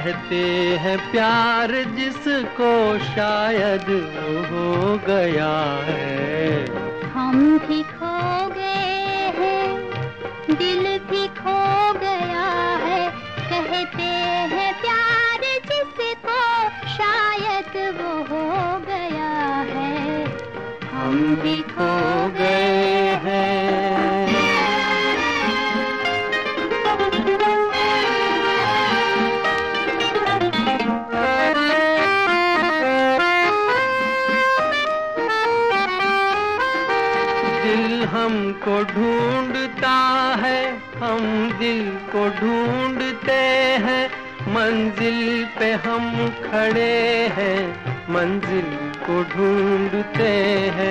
कहते हैं प्यार जिसको शायद वो हो गया है। हम भी खो गए हैं, दिल भी खो गया है। कहते हैं प्यार जिसको शायद वो हो गया है। हम भी खो गए हैं। दिल हमको ढूंढता है, हम दिल को ढूंढते हैं। मंजिल पे हम खड़े हैं, मंजिल को ढूंढते हैं।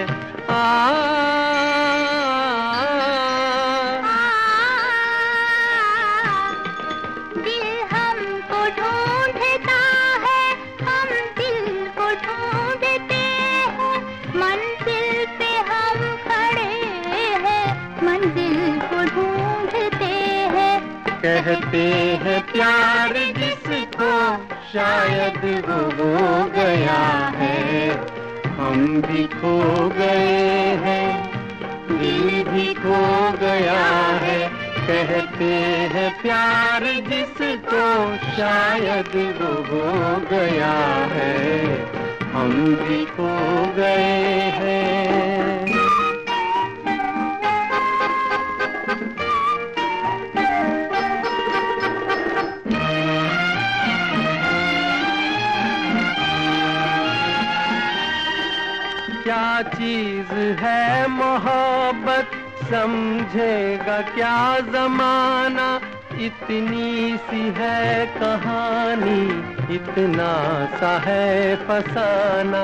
दिल हमको ढूंढता है, हम दिल को ढूंढते हैं। मंजिल पे हम खड़े हैं, मंजिल को ढूंढते हैं। कहते हैं प्यार जिसको शायद वो हो गया है। हम भी खो गए हैं, दिल भी खो गया है। कहते हैं प्यार जिसको शायद वो हो गया है। हम भी खो गए हैं। क्या चीज है मोहब्बत, समझेगा क्या जमाना। इतनी सी है कहानी, इतना सा है फसाना।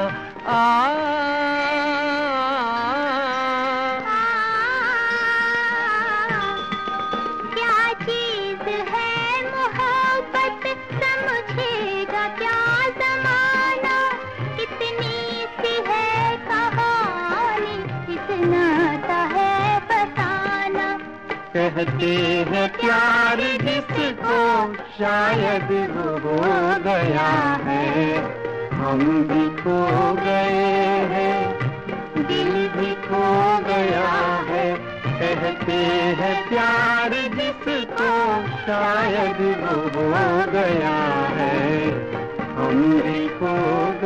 क्या चीज है मोहब्बत, समझेगा क्या जमाना। इतनी सी है कहानी, इतना सा है फसाना। कहते हैं प्यार जिसको शायद वो हो गया है। हम भी खो गए हैं, दिल भी खो गया है। कहते हैं प्यार जिसको शायद वो हो गया है। हम भी खो